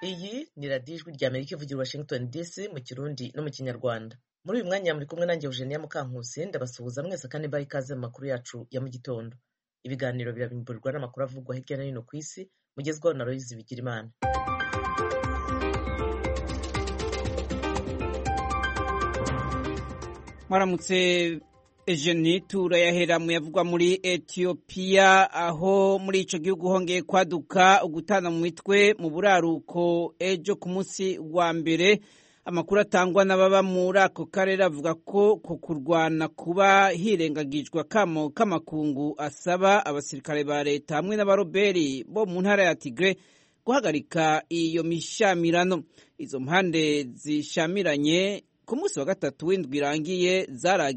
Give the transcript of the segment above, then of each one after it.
Iyi ni radiyo ijwi rya Amerika ivugira Washington DC mu Kirundi no mu Kinyarwanda. Muri uyu mwanya muri kumwe nanjye Eugenia Mukankusi, ndabasuhuza mwese kandi mbaha ikaze mu makuru yacu ya mu gitondo. Ibiganiro birabimburirwa n'amakuru avugwa hirya no hino ku isi, mugezwaho na Loise Bigirimana. Mwaramutse Eugenie, turayahera mu yavugwa muri Ethiopia, aho muri ico gihugu hongeye kwaduka ugutana mu mitwe mu buraruko ejo ku munsi wa mbere. Amakuru atangwa n'ababa muri ako karere avuga ko kurwana kuba hirengagijwe akamo k'amakungu asaba abasirikare ba leta hamwe n'abaroberi bo mu ntara ya Tigre guhagarika iyo mishamirano. Izo mpande zishamiranye ku munsi wa gatatu w'indwi irangiye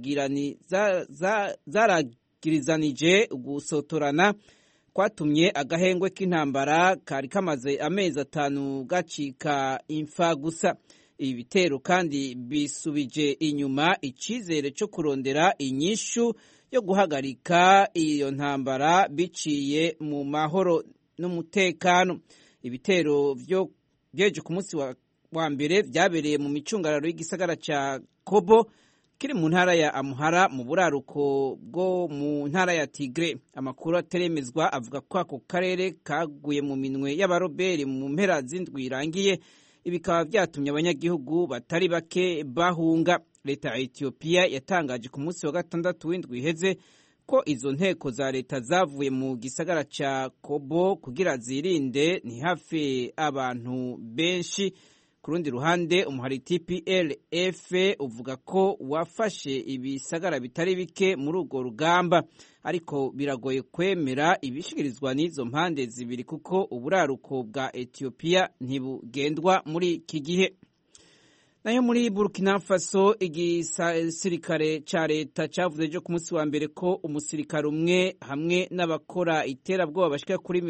zaragirizanije gusotorana kwatumye agahengwe k'intambara kari kamaze amezi 5 gacika imfa gusa. Ibi bitero kandi bisubije inyuma icizere cyo kurondera inyishu yo guhagarika iyo ntambara biciye mu mahoro n'umutekano. Ibitero byeje ku munsi wa mbere byabereye mu micungararo y'igisagara ca Kobo kiri mu ntara ya Amhara mu buraruko bwo mu ntara ya Tigre. Amakuru ateremezwa avuga ko ako karere kaguye mu minwe y'abaroberi mu mpera z'indwi irangiye. Ibikaba byatumye abanyagihugu batari bake bahunga. Leta ya Ethiopia yatangaje ku munsi wa gatandatu w'indwi iheze ko izo nteko za leta zavuye mu gisagara ca Kobo kugira zirinde ntihafe abantu benshi. Ku rundi ruhande umuhari TPLF uvuga ko wafashe ibisagara bitari bike muri urwo rugamba, ariko biragoye kwemera ibishikirizwa n'izo mpande zibiri kuko uburaruko bwa Ethiopia ntibugendwa muri iki gihe. Nayo muri Burkina Faso igisirikare ca leta cavuze ejo ku munsi wa mbere ko umusirikare umwe hamwe n'abakora iterabwoba bashika kuri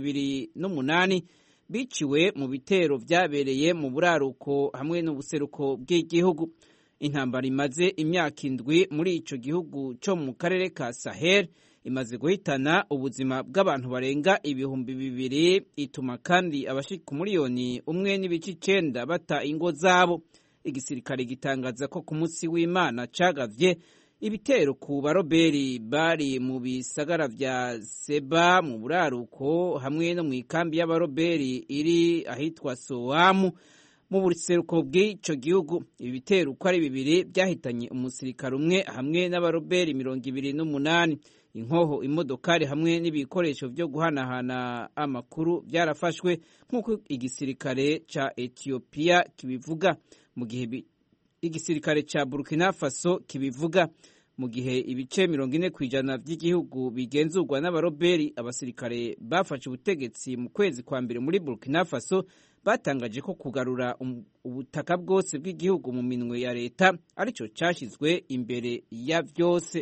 28 biciwe mu bitero vyabereye mu buraruko hamwe n'ubuseruko bw'igihugu. Intambara imaze imyaka 7 muri ico gihugu cyo mu karere ka Sahel imaze guhitana ubuzima bw'abantu barenga 2,000, ituma kandi abashika miliyoni 1.9 bata ingo zabo. Igisirikare gitangaza ko ku munsi w'Imana cagavye ibitero ku baroberi bari mu bisagara vya Seba mu buraruko hamwe no mu ikambi y'abaroberi iri ahitwa Soamu mu buseruko bw'ico gihugu. Ibi bitero uko ari bibiri byahitanye umusirikare umwe hamwe n'abaroberi 28. Inkoho, imodokari hamwe n'ibikoresho byo guhanahana amakuru byarafashwe nk'uko igisirikare ca Ethiopia kibivuga, mu gihe igisirikare ca Burkina Faso kibivuga. Mu gihe ibice 40% by'igihugu bigenzurwa n'abaroberi, abasirikare bafashe ubutegetsi mu kwezi kwa mbere muri Burkina Faso batangaje ko kugarura ubutaka bwose bw'igihugu mu minwe ya leta arico cyashizwe imbere ya byose.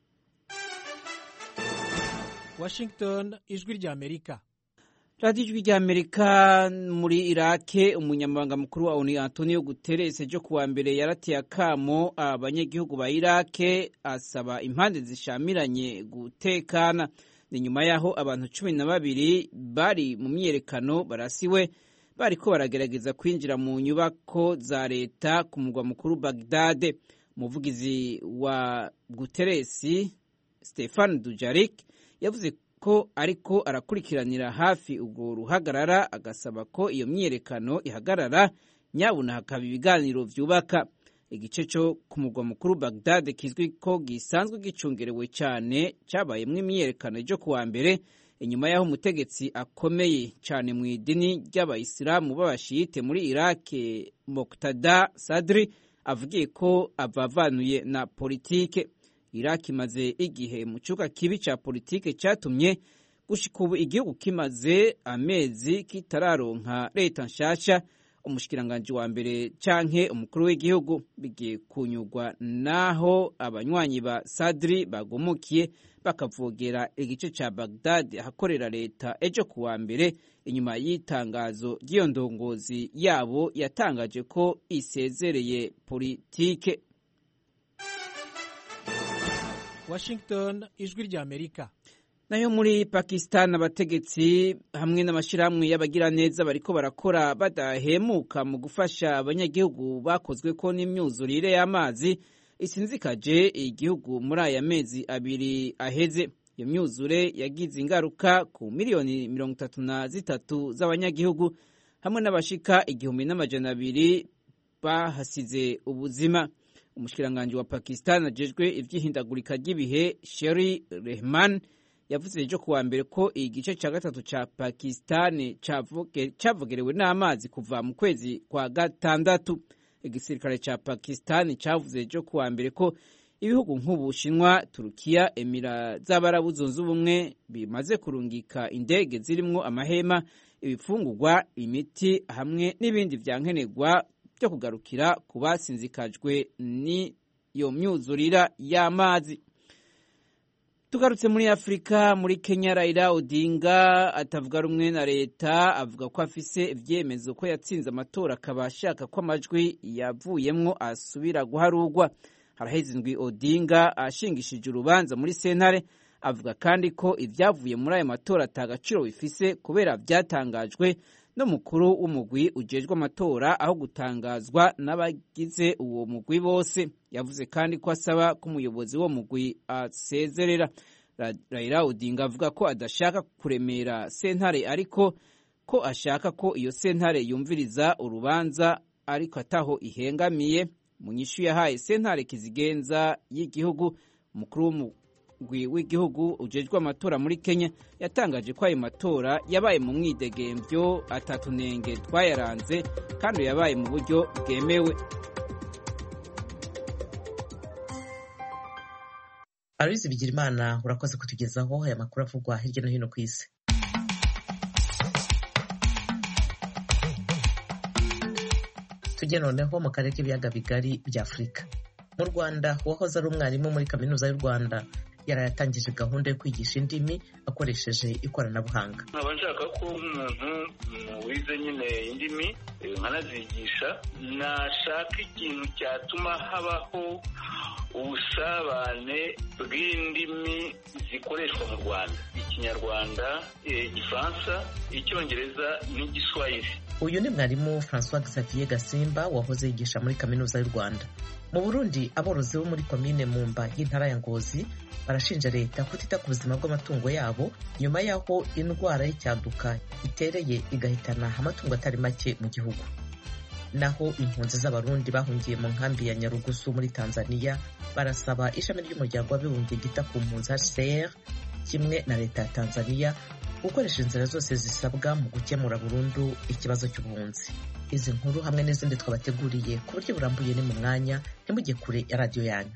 Washington, ijwi rya Amerika. Radio ijwi rya Amerika. Muri Irake, umunyamabanga mukuru wa ONU Antonio Guterres ejo kuwa mbere yarateye akamo abanyagihugu ba Irake asaba impande zishamiranye gutekana. Ni nyuma yaho abantu 12 bari mu myerekano barasiwe bariko baragerageza kwinjira mu nyubako za leta ku mugwa mukuru Baghdad. Umuvugizi wa Guterres Stefan Dujarric yavuze ko ariko arakurikiranira hafi ubwo ruhagarara, agasaba ko iyo myerekano ihagarara nyabuna hakaba ibiganiro vyubaka. Igice cyo ku mugwa mukuru Baghdad kizwi ko gisanzwe gicungerewe cyane cyabayemwe imyerekano ejo kuwa mbere inyuma yaho umutegetsi akomeye cyane mu idini ry'abayisilamu b'abashiyite muri Iraq Muqtada Sadri avugiye ko avavanuye na politike. Iraq imaze igihe mu cyuka kibi cya politike cyatumye gushika ubu igihugu kimaze amezi kitararonka leta nshasha. Umushikiranganje wa mbere canke umukuru w'igihugu bigiye kunyurwa naho abanywanyi ba Sadri bagumukiye bakavogera igice ca Baghdad hakorera leta ejo kuwa mbere inyuma y'itangazo ry'iyo ndongozi yabo yatangaje ko isezereye politike. Washington, ijwi rya Amerika. Nayo muri Pakistan abategetsi hamwe n'amashirahamwe y'abagiraneza bariko barakora badahemuka mu gufasha abanyagihugu bakozwe ko n'imyuzurire y'amazi isinzikaje igihugu muri aya mezi abiri aheze. Iyo myuzure yagize ingaruka ku miliyoni 33 z'abanyagihugu hamwe n'abashika 1,200 bahasize ubuzima. Umushikiranganje wa Pakistan ajejwe ivy'ihindagurika ry'ibihe Sherry Rehman yavuze ejo kuwa mbere ko igice ca gatatu ca Pakistan cavogerewe n'amazi kuva mu kwezi kwa gatandatu. Igisirikare ca Pakistan cavuze ejo kuwa mbere ko ibihugu nk'Ubushinwa, Turukiya, Emira z'Abarabu zunze ubumwe bimaze kurungika indege zirimwo amahema, ibifungurwa, imiti hamwe n'ibindi vyankenerwa byo kugarukira ku basinzikajwe n'iyo myuzurira y'amazi. Tugarutse muri Afrika, muri Kenya, Raila Odinga atavuga rumwe na leta avuga ko afise ivyemezo ko yatsinze amatora akaba ashaka ko amajwi yavuyemwo asubira guharurwa. Haraheze indwi Odinga ashingishije urubanza muri sentare, avuga kandi ko ivyavuye muri ayo matora atagaciro bifise kubera vyatangajwe n'umukuru w'umugwi ujejwe amatora aho gutangazwa n'abagize uwo mugwi bose. Yavuze kandi ko asaba ko umuyobozi wo mugwi asezerera. Raila Odinga avuga ko adashaka kuremera sentare ariko ko ashaka ko iyo sentare yumviriza urubanza ariko ataho ihengamiye. Mu nyishu yahaye sentare kizigenza y'igihugu, umukuru w'umugwi w'igihugu ujejwe amatora muri Kenya yatangaje ko ayo matora yabaye mu mwidegemvyo atatunenge twayaranze kandi yabaye mu buryo bwemewe. Aloyizi Bigirimana urakoze kutugezaho aya makuru avugwa hirya no hino ku isi. Tujye noneho mu karere k'ibiyaga bigari bya Afurika. Mu Rwanda uwahoze ari umwarimu muri kaminuza y'u Rwanda yarayatangije gahunda yo kwigisha indimi akoresheje ikoranabuhanga. Nkaba nshaka ko nk'umuntu wize nyine indimi nkanazigisha, nashaka ikintu cyatuma habaho ubusabane bw'indimi zikoreshwa mu Rwanda: Ikinyarwanda, Igifaransa, Icyongereza n'Igiswahili. Uyu ni mwarimu François Xavier Gasimba wahoze yigisha muri kaminuza y'u Rwanda. Mu Burundi aborozi bo muri komine Mumba y'intara ya Ngozi barashinja leta kutita ku buzima bw'amatungo yabo nyuma y'aho indwara y'icyaduka itereye igahitana amatungo atari make mu gihugu. Naho impunzi z'abarundi bahungiye mu nkambi ya Nyarugusu muri Tanzania barasaba ishami ry'umuryango w'abibumbye gita ku mpunzi HCR kimwe na leta ya Tanzania gukoresha inzira zose zisabwa mu gukemura burundu ikibazo cy'ubuhunzi. Izi nkuru hamwe n'izindi twabateguriye ku buryo burambuye ni mu mwanya, ntimujye kure ya radiyo yanyu.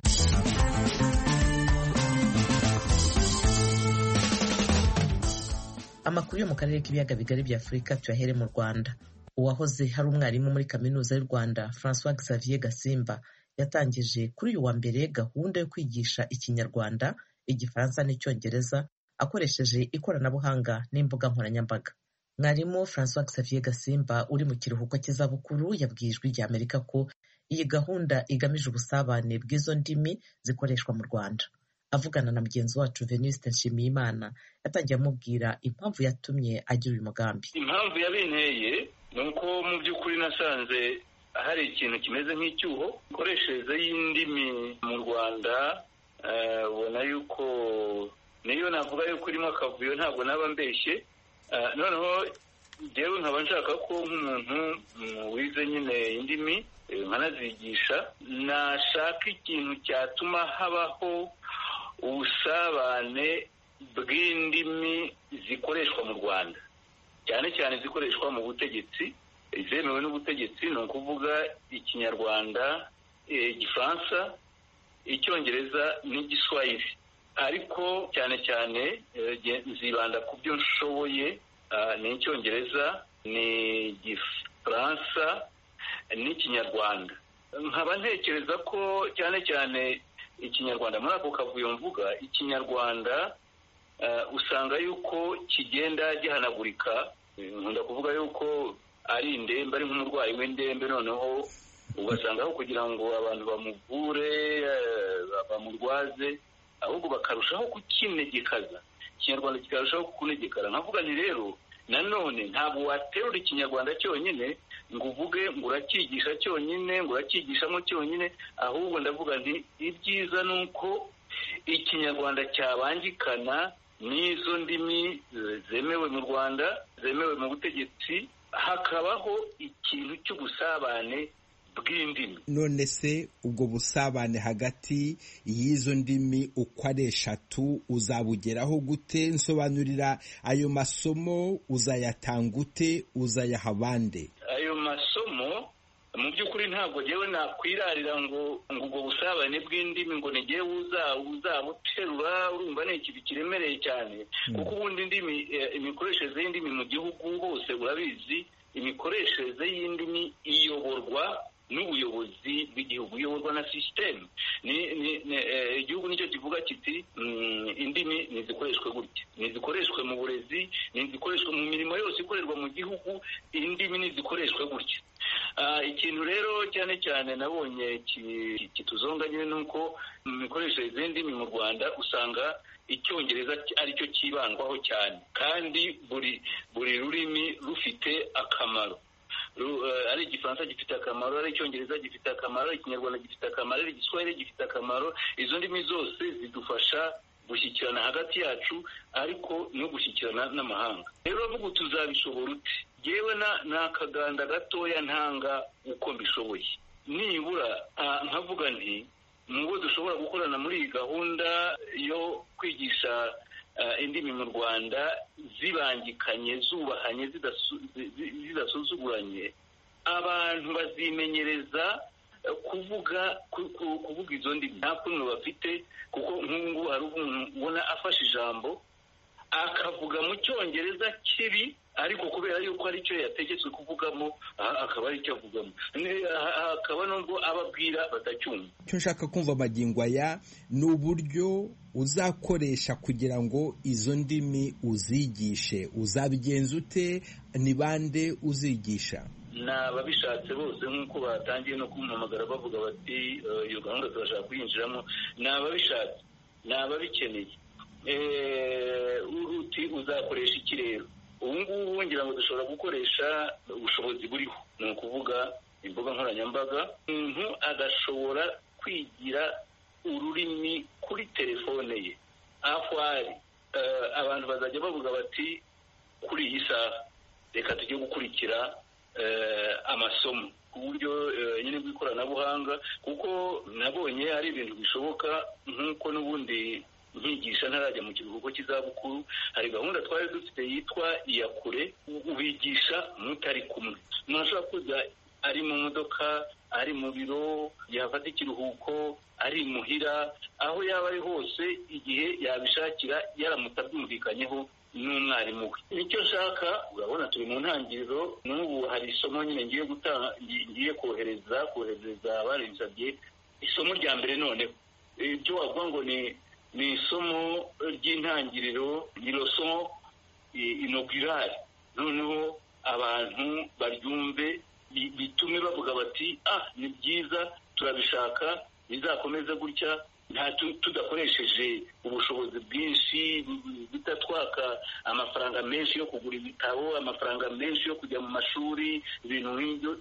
Amakuru yo mu karere k'ibiyaga bigari bya Afurika tuyahere mu Rwanda. Uwahoze hari umwarimu muri kaminuza y'u Rwanda François Xavier Gasimba yatangije kuri uyu wa mbere gahunda yo kwigisha Ikinyarwanda, Igifaransa n'Icyongereza akoresheje ikoranabuhanga n'imbuga nkoranyambaga. Mwarimu François Xavier Gasimba uri mu kiruhuko cy'izabukuru yabwiye Ijwi ry'Amerika ko iyi gahunda igamije ubusabane bw'izo ndimi zikoreshwa mu Rwanda. Avugana na mugenzi wacu Venuste Nshimiyimana yatangiye amubwira impamvu yatumye agira uyu mugambi. Impamvu yabinteye ni uko mu by'ukuri nasanze hari ikintu kimeze nk'icyuho ikoreshereze y'indimi mu Rwanda. Ubona yuko niyo navuga yuko urimo akavuyo ntabwo naba mbeshye. Noneho njyewe nkaba nshaka ko nk'umuntu wize nyine indimi nkanazigisha, nashaka ikintu cyatuma habaho ubusabane bw'indimi zikoreshwa mu Rwanda, cyane cyane zikoreshwa mu butegetsi, zemewe n'ubutegetsi, ni ukuvuga Ikinyarwanda, Igifaransa, Icyongereza n'Igiswahili. Ariko cyane cyane nzibanda ku byo nshoboye, ni Icyongereza, ni Igifaransa n'Ikinyarwanda. Nkaba ntekereza ko cyane cyane Ikinyarwanda, muri ako kavuyo mvuga, Ikinyarwanda usanga yuko kigenda gihanagurika. Nkunda kuvuga yuko ari indembe, ari nk'umurwayi w'indembe, noneho ugasanga aho kugira ngo abantu bamuvure bamurwaze, ahubwo bakarushaho kukinegekaza ikinyarwanda kikarushaho kunegekara. nkavuga nti rero nanone ntabwo waterura ikinyarwanda cyonyine ngo uvuge ngo urakigisha cyonyine, ngo urakigishamo cyonyine, ahubwo ndavuga nti ibyiza ni uko ikinyarwanda cyabangikana n'izo ndimi zemewe mu Rwanda, zemewe mu butegetsi, hakabaho ikintu cy'ubusabane bw'indimi. None se ubwo busabane hagati y'izo ndimi uko ari eshatu uzabugeraho gute? Nsobanurira, ayo masomo uzayatanga ute, uzayaha bande? Ayo masomo mu by'ukuri ntabwo njyewe nakwirarira ngo ubwo busabane bw'indimi ngo ni njyewe uzabuterura. Urumva ni ikintu kiremereye cyane, kuko ubundi imikoreshereze y'indimi mu gihugu hose urabizi, imikoreshereze y'indimi iyoborwa n'ubuyobozi bw'igihugu, iyoborwa na sisiteme. Igihugu nicyo kivuga kiti indimi nizikoreshwe gutya, nizikoreshwe mu burezi, nizikoreshwe mu mirimo yose ikorerwa mu gihugu, indimi nizikoreshwe gutya. Ikintu rero cyane cyane nabonye kituzonga nyine ni uko mu mikoreshereze y'indimi mu Rwanda usanga icyongereza aricyo kibandwaho cyane, kandi buri rurimi rufite akamaro. Ari igifaransa gifite akamaro, ari icyongereza gifite akamaro, ari ikinyarwanda gifite akamaro, ari igiswahili gifite akamaro. Izo ndimi zose zidufasha gushyikirana hagati yacu, ariko no gushyikirana n'amahanga. Rero bavuga tuzabishobora ute? Yewe n'akaganda gatoya ntanga uko mbishoboye. Nibura nkavuga nti nubwo dushobora gukorana muri iyi gahunda yo kwigisha indimi mu Rwanda zibangikanye, zubahanye, zidasuzuguranye, abantu bazimenyereza kuvuga izo ndimi nta kuntu bafite. Kuko nk'ubu hari umuntu ubona afashe ijambo akavuga mu cyongereza kibi, ariko kubera yuko aricyo yategetswe kuvugamo akaba aricyo avugamo, akaba nubwo ababwira batacyumva. Icyo nshaka kumva magingo aya ni uburyo uzakoresha kugira ngo izo ndimi uzigishe. Uzabigenza ute? Ni bande uzigisha? Ni ababishatse bose, nk'uko batangiye no kumpamagara bavuga bati iyo gahunda turashaka kuyinjiramo. Ni ababishatse, ni ababikeneye. Uti uzakoresha iki rero? Ubu ngubu ngira ngo dushobora gukoresha ubushobozi buriho, ni ukuvuga imbuga nkoranyambaga. Umuntu agashobora kwigira ururimi kuri telefone ye aho ari. Abantu bazajya bavuga bati kuri iyi saha reka tujye gukurikira amasomo ku buryo nyine bw'ikoranabuhanga, kuko nabonye ari ibintu bishoboka. Nk'uko n'ubundi nkigisha ntarajya mu kiruhuko cy'izabukuru, hari gahunda twari dufite yitwa iyakure, ubigisha mutari kumwe. Umuntu ashobora kuza ari mu modoka, ari mu biro, yafata ikiruhuko, ari muhira, aho yaba ari hose, igihe yabishakira yaramutse abyumvikanyeho n'umwarimu we. Nicyo nshaka, urabona turi mu ntangiriro, n'ubu hari isomo nyine ngiye kohereza abarinsabye, isomo rya mbere. Noneho ibyo wavuga ngo ni isomo ry'intangiriro, ni loso inogirari. Noneho abantu baryumve, bitume bavuga bati ni byiza, turabishaka, bizakomeze gutya, tudakoresheje ubushobozi bwinshi, bitatwaka amafaranga menshi yo kugura ibitabo, amafaranga menshi yo kujya mu mashuri, ibintu nk'ibyo.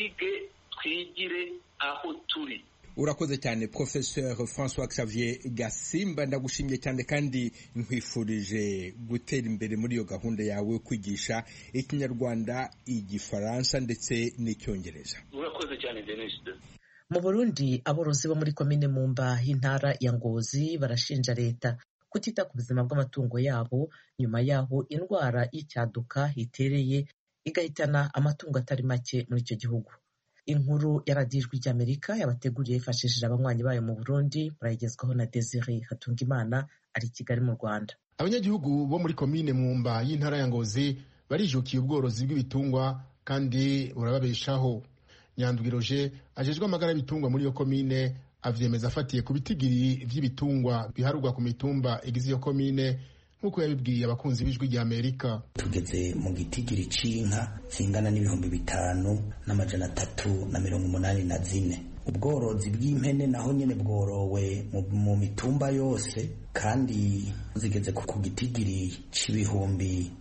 Twigire aho turi. Urakoze cyane Professeur François Xavier Gasimba, ndagushimye cyane kandi nkwifurije gutera imbere muri iyo gahunda yawe yo kwigisha Ikinyarwanda, Igifaransa ndetse n'Icyongereza. Urakoze cyane Denis. Mu Burundi, aborozi bo muri komine Mumba y'intara ya Ngozi barashinja leta kutita ku buzima bw'amatungo yabo nyuma yaho indwara y'icyaduka itereye igahitana amatungo atari make muri icyo gihugu. Inkuru ya radiyo Ijwi ry'Amerika yabateguriye yifashishije abanywanyi bayo mu Burundi, barayigezwaho na Desire Hatungimana ari i Kigali mu Rwanda. Abanyagihugu bo muri komine Mumba y'intara ya Ngozi barijukiye ubworozi bw'ibitungwa kandi burababeshaho. Nyandwiroje ajejwe amagara y'ibitungwa muri iyo komine avyemeza afatiye ku bitigiri vy'ibitungwa biharurwa ku mitumba igize iyo komine, nk'uko yabibwiye abakunzi b'Ijwi ry'Amerika. Tugeze mu gitigiri c'inka zingana n'ibihumbi 5,384. ubworozi bw'impene naho nyene bworowe mu mitumba yose kandi zigeze ku gitigiri c'ibihumbi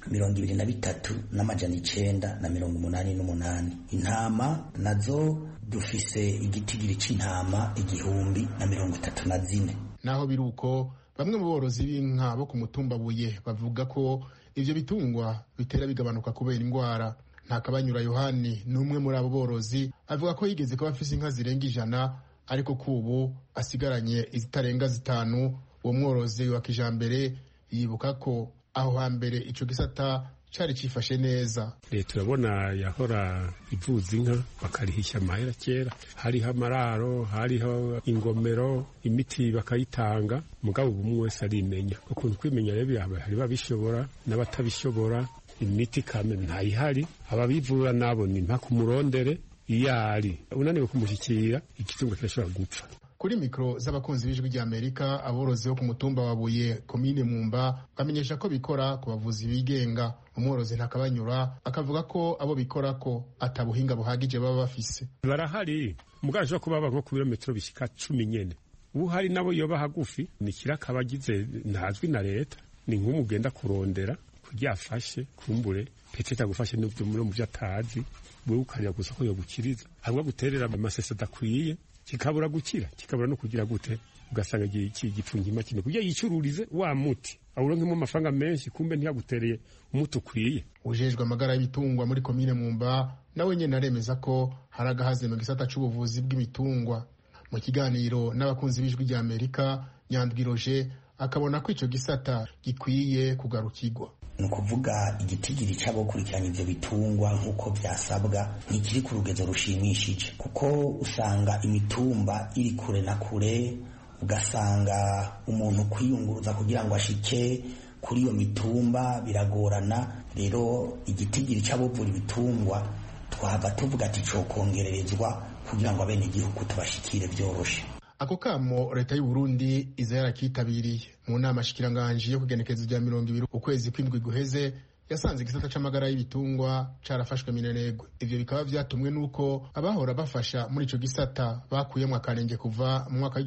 23,988. Intama nazo dufise igitigiri c'intama 1,034. Naho biruko bamwe mu borozi b'inka bo ku mutumba Buye bavuga ko ivyo bitungwa bitera bigabanuka kubera ingwara. Ntakabanyura Yohani n'umwe muri abo borozi avuga ko yigeze kuba afise inka zirenga 100 ariko kubu asigaranye izitarenga 5. Uwo mworozi wa kijambere yibuka ko aho hambere ico gisata cari cifashe neza. Leta urabona yahora ivuza inka bakarihisha amahera kera, hariho amararo, hariho ingomero, imiti bakayitanga, mugabo umwe wese arimenya. Ukuntu kwimenya rero hari babishobora n'abatabishobora, imiti kame ntayihari, ababivura nabo ni mpaka umurondere iyari unaniwe kumushyikira igitungo kirashobora gupfa. Kuri mikro z'abakunzi b'ijwi rya Amerika, aborozi bo ku mutumba wa Buye komine Mwumba bamenyesha ko bikora ku bavuzi bigenga. Umworozi Ntakabanyura akavuga ko abo bikora ko atabuhinga buhagije baba bafise. Barahari mugaje ko baba nko ku birometero bishika 10 nyene. Uhari nabo yoba hagufi ni kirakabagize ntazwi na leta, ni nk'umugenda kurondera kugira afashe kumbure peteta gufashe n'ubyo mu byatazi wewe ukarya gusa ko yo gukiriza ahubwo guterera amasese adakwiye kikabura gukira kikabura no kugira gute ugasanga iki gipfungima kine kugira yicururize wa muti awuronkemo amafaranga menshi kumbe ntiyagutereye umuti ukwiye. Ujejwe amagara y'ibitungwa muri komine Mwumba nawe nyene aremeza ko haragahaze mu gisata c'ubuvuzi bw'ibitungwa. Mu kiganiro n'abakunzi b'ijwi rya Amerika, Nyandwiroje akabona ko ico gisata gikwiye kugarukirwa. Nukuvuga igitigiri c'abo kurikiranya ivyo bitungwa nkuko vyasabwa ntikiri ku rugezo rushimishije, kuko usanga imitumba iri kure na kure, ugasanga umuntu kwiyunguruza kugira ngo ashike kuri iyo mitumba biragorana. Rero igitigiri c'abovura ibitungwa twaba tuvuga ati cokongererezwa kugira ngo abene igihugu tubashikire vyoroshe. Ako kamo leta y'u Burundi iza yarakitabiriye mu nama shikiranganje yo kugenekereza rya 20 ukwezi kw'indwi guheze, yasanze igisata c'amagara y'ibitungwa carafashwe minenegwe. Ivyo bikaba vyatumwe nuko abahora bafasha muri ico gisata bakuyemwe akanenge kuva mu mwaka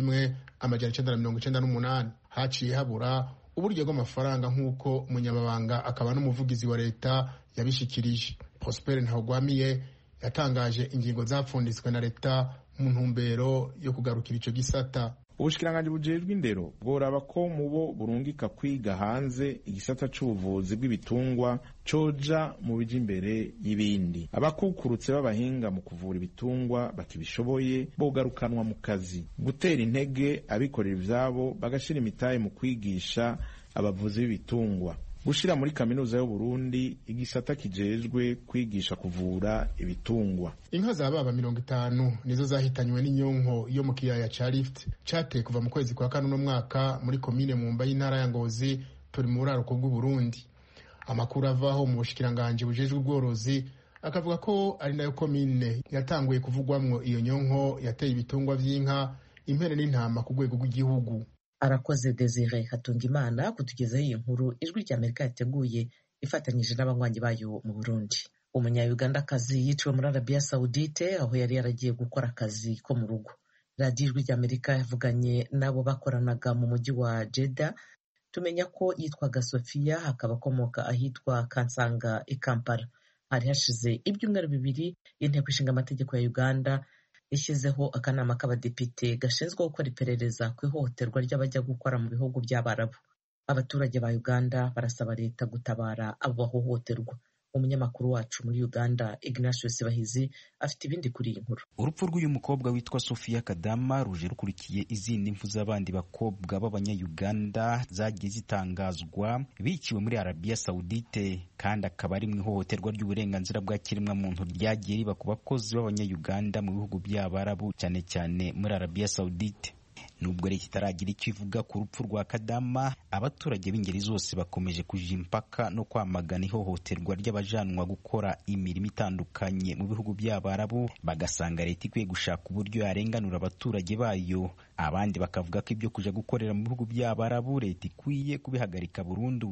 w'1998 haciye habura uburyo bw'amafaranga nk'uko umunyamabanga akaba n'umuvugizi wa leta yabishikirije. Prosper Ntahogwamiye yatangaje ingingo zapfunditswe na leta mu ntumbero yo kugarukira ico gisata. Ubushikiranganje bujejwe indero bworaba ko mubo burungika kwiga hanze igisata c'ubuvuzi bw'ibitungwa coja mu bije imbere y'ibindi. Abakukurutse b'abahinga mu kuvura ibitungwa bakibishoboye bogarukanwa mu kazi. Gutera intege abikorera ivyabo bagashira imitahe mu kwigisha abavuzi b'ibitungwa. Gushira muri kaminuza y'u Burundi igisata kijejwe kwigisha kuvura ibitungwa. Inka za baba 50 nizo zahitanywe n'inyonko yo mu kiyaya ca Rift cateye kuva mu kwezi kwa kane no mwaka muri komine Mwumba y'intara ya Ngozi, turi mu buraruko bw'u Burundi. Amakuru avaho mu bushikiranganje bujejwe ubworozi akavuga ko ari nayo komine yatanguye kuvugwamwo iyo nyonko yateye ibitungwa vy'inka, impene n'intama ku rwego rw'igihugu. Arakoze Desire Hatungimana kutugezaho iyi nkuru ijwi rya Amerika yateguye ifatanyije n'abanywanyi bayo mu Burundi. Umunya-Ugandakazi yiciwe muri Arabia Saudite aho yari yaragiye gukora akazi ko mu rugo. Radio ijwi rya Amerika yavuganye nabo bakoranaga mu mujyi wa Jeddah, tumenya ko yitwaga Sofia hakaba akomoka ahitwa Kansanga i Kampala. Hari hashize ibyumweru 2 inteko ishinga amategeko ya Uganda ishyizeho akanama k'abadepite gashinzwe gukora iperereza ku ihohoterwa ry'abajya gukora mu bihugu by'Abarabu. Abaturage ba Uganda barasaba leta gutabara abo bahohoterwa. Umunyamakuru wacu muri Uganda Ignatius Bahizi afite ibindi kuri iyi nkuru. Urupfu rw'uyu mukobwa witwa Sofia Kadama ruje rukurikiye izindi mfu z'abandi bakobwa b'abanya-Uganda zagiye zitangazwa biciwe muri Arabia Saudite, kandi akaba ari mu ihohoterwa ry'uburenganzira bwa kiremwa muntu ryagiye riba ku bakozi b'abanya-Uganda mu bihugu by'Abarabu, cyane cyane muri Arabia Saudite. Nubwo leta itaragira icyo ivuga ku rupfu rwa Kadama, abaturage b'ingeri zose bakomeje kuja impaka no kwamagana ihohoterwa ry'abajanwa gukora imirimo itandukanye mu bihugu by'Abarabu, bagasanga leta ikwiye gushaka uburyo yarenganura abaturage bayo. Abandi bakavuga ko ibyo kuja gukorera mu bihugu by'Abarabu leta ikwiye kubihagarika burundu.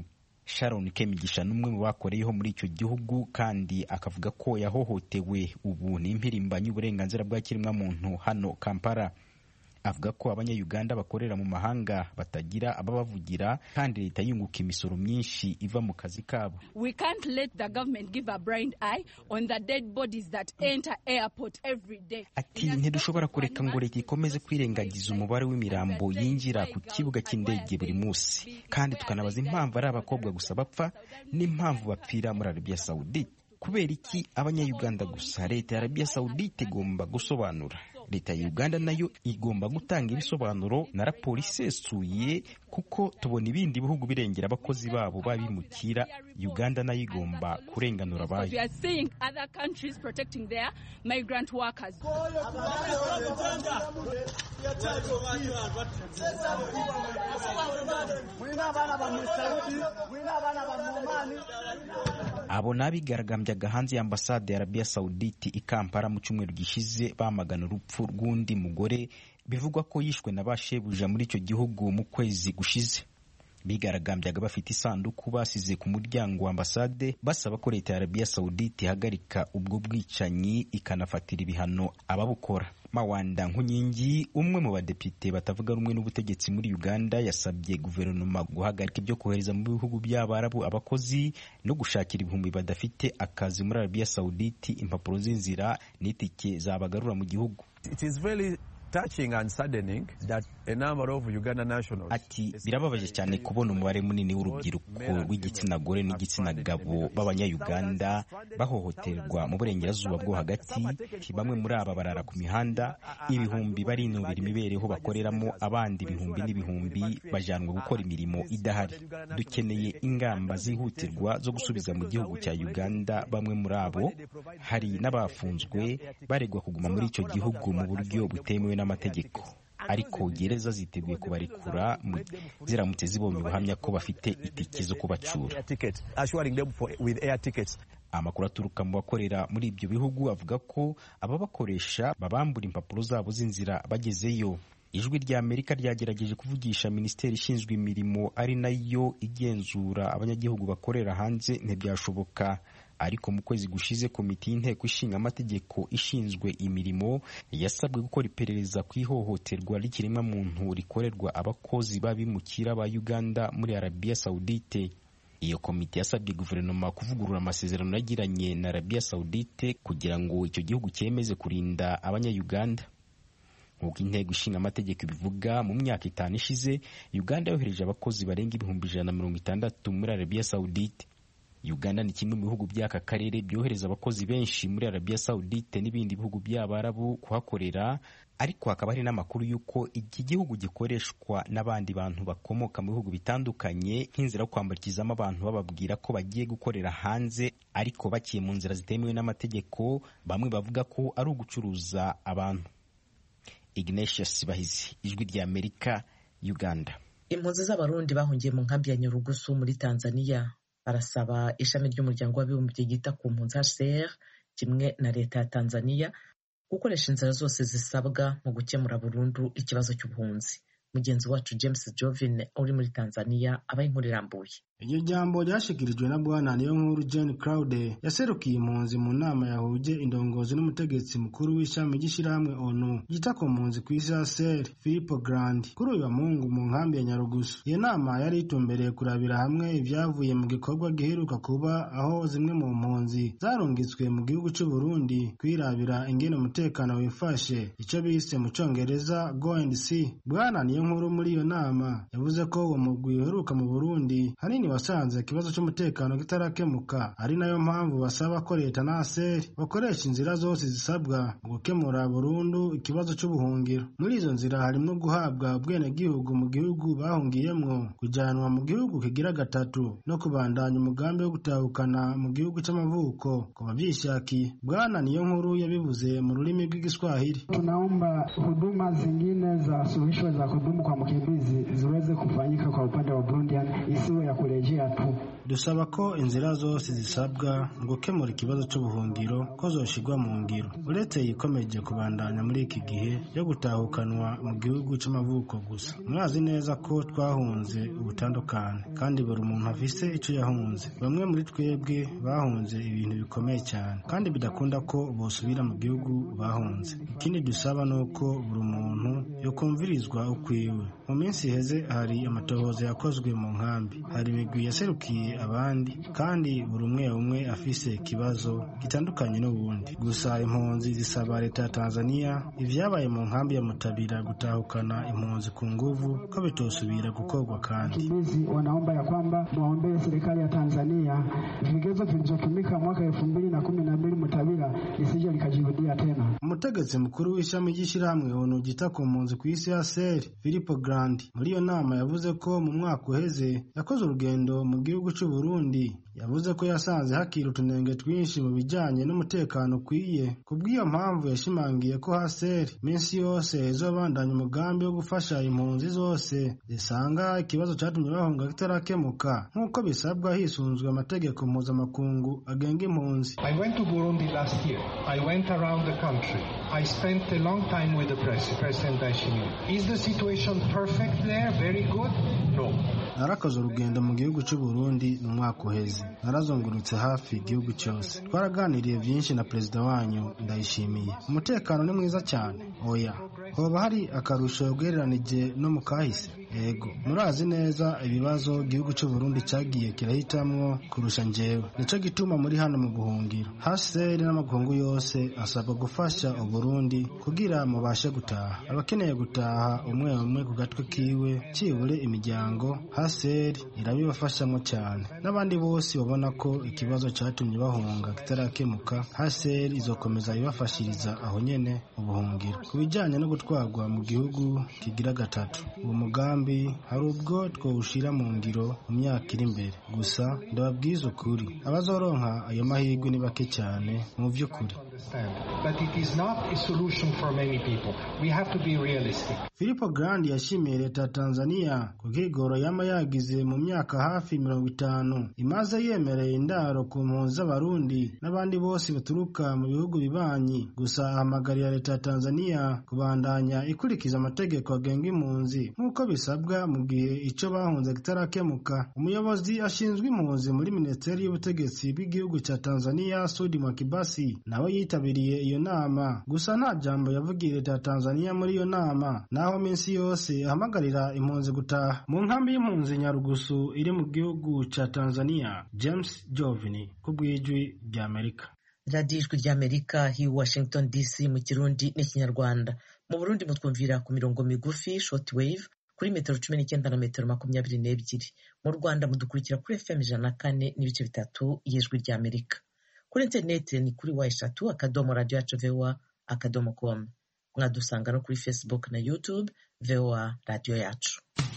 Sharon Kemigisha n'umwe mu bakoreyeho muri icyo gihugu kandi akavuga ko yahohotewe ubu n'impirimbanyi uburenganzira bwa kiremwamuntu hano Kampala. Avuga ko abanya-Uganda bakorera mu mahanga batagira ababavugira kandi leta yunguka imisoro myinshi iva mu kazi kabo. We can't let the government give a blind eye on the dead bodies that enter airport every day. Ati ntidushobora kureka ngo leta ikomeze kwirengagiza umubare w'imirambo yinjira ku kibuga cy'indege buri munsi, kandi tukanabaza impamvu ari abakobwa gusa bapfa n'impamvu bapfira muri Arabia Saudite. Kubera iki abanya-Uganda gusa? Leta ya Arabia Saudite igomba gusobanura. Leta ya Uganda nayo igomba gutanga ibisobanuro na raporo isesuye, kuko tubona ibindi bihugu birengera abakozi babo babimukira. Uganda nayo igomba kurenganura abayo. Abo nabigaragambyaga hanze y'ambasade ya Arabia Saudite i Kampala mu cyumweru gishize bamagana urupfu rw'undi mugore bivugwa ko yishwe na bashebuja muri icyo gihugu mu kwezi gushize. Bigaragambyaga bafite isanduku basize ku muryango wa ambasade basaba ko leta ya Arabia Saudite ihagarika ubwo bwicanyi ikanafatira ibihano ababukora. Mawanda Nkunyingi, umwe mu badepite batavuga rumwe n'ubutegetsi muri Uganda, yasabye guverinoma guhagarika ibyo kohereza mu bihugu by'Abarabu abakozi no gushakira ibihumbi badafite akazi muri Arabia Saudite impapuro z'inzira n'itike zabagarura mu gihugu. It is very touching and saddening that a number of Uganda nationals. Ati birababaje cyane kubona umubare munini w'urubyiruko rw'igitsina gore n'igitsina gabo b'abanya-Uganda bahohoterwa mu burengerazuba bwo hagati. Bamwe muri aba barara ku mihanda, ibihumbi barinubira imibereho bakoreramo, abandi ibihumbi n'ibihumbi bajanwa gukora imirimo idahari. Dukeneye ingamba zihutirwa zo gusubiza mu gihugu cya Uganda bamwe muri abo. Hari n'abafunzwe baregwa kuguma muri icyo gihugu mu buryo butemewe n'amategeko, ariko gereza ziteguye kubarekura ziramutse zibonye ubuhamya ko bafite itike zo kubacura. Amakuru aturuka mu bakorera muri ibyo bihugu avuga ko ababakoresha babambura impapuro zabo z'inzira bagezeyo. Ijwi rya Amerika ryagerageje kuvugisha Minisiteri ishinzwe imirimo ari nayo igenzura abanyagihugu bakorera hanze ntibyashoboka. Ariko mu kwezi gushize komite y'inteko ishinga amategeko ishinzwe imirimo yasabwe gukora iperereza ku ihohoterwa ry'ikiremwamuntu rikorerwa abakozi babimukira ba Uganda muri Arabia Saudite. Iyo komite yasabye guverinoma kuvugurura amasezerano yagiranye na Arabia Saudite kugira ngo icyo gihugu cyemeze kurinda abanya-Uganda. Nk'uko inteko ishinga amategeko ibivuga, mu myaka 5 ishize Uganda yohereje abakozi barenga 160 muri Arabia Saudite. Uganda ni kimwe mu bihugu by'aka karere byohereza abakozi benshi muri Arabia Saudite n'ibindi bihugu by'Abarabu kuhakorera, ariko hakaba hari n'amakuru y'uko iki gihugu gikoreshwa n'abandi bantu bakomoka mu bihugu bitandukanye nk'inzira yo kwambukizamo abantu bababwira ko bagiye gukorera hanze, ariko bakiye mu nzira zitemewe n'amategeko. Bamwe bavuga ko ari ugucuruza abantu. Ignatius Bahizi, Ijwi rya Amerika, Uganda. Impunzi z'Abarundi bahungiye mu nkambi ya Nyarugusu muri Tanzania barasaba ishami ry'umuryango w'abibumbye ryita ku mpunzi HCR kimwe na leta ya Tanzania gukoresha inzira zose zisabwa mu gukemura burundu ikibazo cy'ubuhunzi. Mugenzi wacu James Jovin uri muri Tanzania abaye inkuru irambuye. Iryo jambo ryashikirijwe na Bwana Niyonkuru Jane Claude yaserukiye impunzi mu nama yahuje indongozi n'umutegetsi mukuru w'ishami ry'ishirahamwe ONU ryita ku mpunzi ku isi HCR Filippo Grandi kuri uyu wa Mungu mu nkambi ya Nyarugusu. Iyo nama yari itumbereye kurabira hamwe ibyavuye mu gikorwa giheruka kuba aho zimwe mu mpunzi zarungitswe mu gihugu cy'u Burundi kwirabira ingene umutekano wifashe, icyo bise mu Congereza go and see. Bwana Niyonkuru muri iyo nama yavuze ko uwo mugwi uheruka mu Burundi hanini wasanze ikibazo cy'umutekano kitarakemuka, ari nayo mpamvu basaba ko leta na HCR bakoresha inzira zose zisabwa mu gukemura burundu ikibazo cy'ubuhungiro. Muri izo nzira harimo guhabwa ubwenegihugu mu gihugu bahungiyemwo, kujanwa mu gihugu kigira gatatu no kubandanya umugambi wo gutahukana mu gihugu cy'amavuko ku bavyishakiye. Bwana Niyonkuru yabivuze mu rurimi rw'Igiswahili. Tunaomba huduma zingine za suluhisho za kudumu kwa mkimbizi ziweze kufanyika kwa upande wa Burundi, isiwe ya kurejea kurejea tu. Dusaba ko inzira zose zisabwa mu gukemura ikibazo cy'ubuhungiro ko zoshigwa mu ngiro, uretse yikomeje kubandanya muri iki gihe yo gutahukanwa mu gihugu cy'amavuko gusa. Mwazi neza ko twahunze ubutandukane kandi buri muntu afise icyo yahunze. Bamwe muri twebwe bahunze ibintu bikomeye cyane kandi bidakunda ko bosubira mu gihugu bahunze. Ikindi dusaba ni uko buri muntu yokumvirizwa ukwiwe. Mu minsi iheze hari amatohoza yakozwe mu nkambi, hari imigwi yaserukiye abandi kandi buri umwe afise ikibazo gitandukanye n'ubundi. Gusa impunzi zisaba leta ya Tanzania ivyabaye mu nkambi ya Mutabira gutahukana impunzi ku nguvu ko bitosubira gukorwa. Kandi wanaomba ya kwamba muombee serikali ya Tanzania vigezo vilivyotumika mwaka 2012 Mutabira isije likajirudia tena. Umutegetsi mukuru w'ishami ry'ishyirahamwe ONU ryita ku mpunzi ku isi CASER Filippo Grandi muri iyo nama yavuze ko mu mwaka uheze yakoze urugendo mu gihugu cy'u Burundi. Yavuze ko yasanze hakiri utunenge twinshi mu bijyanye n'umutekano ukwiye. Kubw'iyo mpamvu yashimangiye ko CASER minsi yose izobandanya umugambi wo gufasha impunzi zose zisanga ikibazo cyatumye bahunga kitarakemuka nk'uko bisabwa hisunzwe amategeko mpuzamakungu agenga impunzi. I went to Burundi last year. I went around the country. I spent a long time with the President Ndayishimiye. Is the situation perfect there? Very good? No. Narakoze urugendo mu gihugu cy'u Burundi mu mwaka uheze. Narazungurutse hafi igihugu cyose. Twaraganiriye byinshi na perezida wanyu Ndayishimiye. Umutekano ni mwiza cyane. Oya, hoba hari akarusho ugereranije no mu kahise? Ego, murazi neza ibibazo igihugu cy'u Burundi cyagiye kirahitamwo kurusha njyewe. Nico gituma muri hano mu buhungiro. HCR n'amakungu yose asabwa gufasha u Burundi kugira mubashe gutaha. Abakeneye gutaha umwe ku gatwe kiwe cibure imiryango, HCR irabibafashamo cyane. N'abandi bose babona ko ikibazo cyatumye bahunga kitarakemuka, HCR izokomeza ibafashiriza aho nyene ubuhungiro. Kubijyanye no gutwarwa mu gihugu kigira gatatu, uwo mugambi hari ubwo twawushira mu ngiro mu myaka iri imbere. Gusa ndababwiza ukuri, abazoronka ayo mahirwe ni bake cyane mu by'ukuri. But it is not a solution for many people. We have to be realistic. Filippo Grandi yashimiye leta ya Tanzania ku bwigoro yama yagize mu myaka hafi 50 imaze yemereye indaro ku mpunzi z'abarundi n'abandi bose baturuka mu bihugu bibanyi. Gusa ahamagarira leta ya Tanzania kubandanya ikurikiza amategeko agenga impunzi nk'uko bisabwa mu gihe icyo bahunze kitarakemuka. Umuyobozi ashinzwe impunzi muri Minisiteri y'Ubutegetsi bw'igihugu cya Tanzania Sudi Mwakibasi nawe yitabiriye iyo nama. Gusa nta jambo yavugiye leta ya Tanzania muri iyo nama, naho minsi yose ahamagarira impunzi gutaha. Mu nkambi y'impunzi Nyarugusu iri mu gihugu cya Tanzania, James Jovini ku bw'ijwi ry'Amerika. radiyo ijwi ry'Amerika hi Washington DC mu Kirundi n'Ikinyarwanda. Mu Burundi mutwumvira ku mirongo migufi shortwave kuri metero 19 na metero 22. Mu Rwanda mudukurikira kuri FM 104.3 y'ijwi ry'Amerika. Kuri interineti ni kuri wa@radio.voa.com. Mwadusanga no kuri Facebook na YouTube VOA Radio Yacu.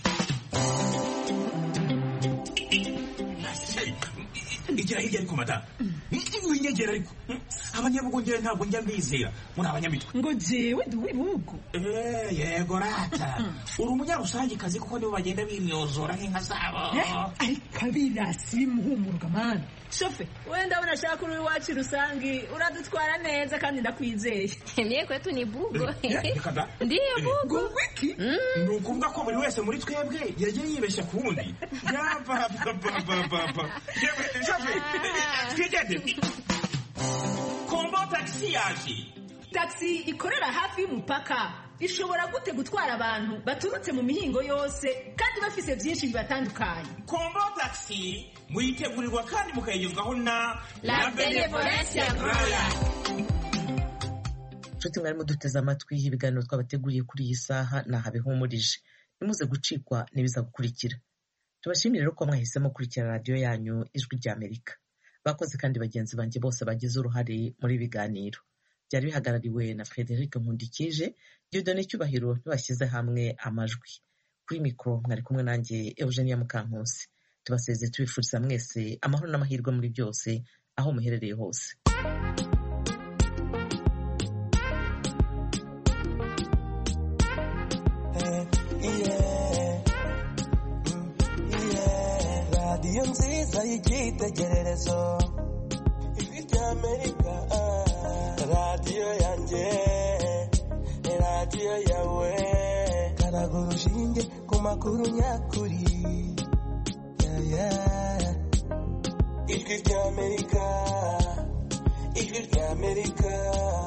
Igira hirya ariko madamu winyegera ariko abanyabugongera ntabwo njya mbizera muri abanyamitwe ngo jewe ndi uw'ibihugu yego rata uri umunyarusangikazi kuko nibo bagenda bimyozora nk'inka zabo ariko abirasi bimuhumuruka mani shofe wenda unashaka uri iwacu rusangi uradutwara neza kandi ndakwizeye mie kwetu ni bugo ndiyo bugo wiki ni ukuvuga ko buri wese muri twebwe yagiye yibeshya ku wundi yapapapapapa twigende kombo taxi yaje taxi ikorera hafi y'umupaka ishobora gute gutwara abantu baturutse mu mihingo yose kandi bafise byinshi bibatandukanye. Kombo taxi muyitegurirwa kandi mukayigezwaho na La Benevolencia Royal. Nshuti mwari muduteze amatwi ibiganiro twabateguriye kuri iyi saha nahabihumurije. Nimuze gucikwa n'ibiza gukurikira. Tubashimire rero ko mwahisemo kurikira radio yanyu ijwi ry'Amerika. Bakoze kandi bagenzi banjye bose bagize uruhare muri biganiro. Byari bihagarariwe na Frederic Nkundikije, Dieudonné Cyubahiro ntibashyize hamwe amajwi. Kuri mikro mwari kumwe nanjye Eugenia Mukankusi. Tubasezeye tubifuriza mwese amahoro n'amahirwe muri byose aho muherereye hose. radiyo nziza y'icyitegererezo, ijwi ry'Amerika, radiyo yanjye, radiyo yawe, karaga urushinge ku makuru nyakuri, ijwi ry'Amerika, ijwi ry'Amerika.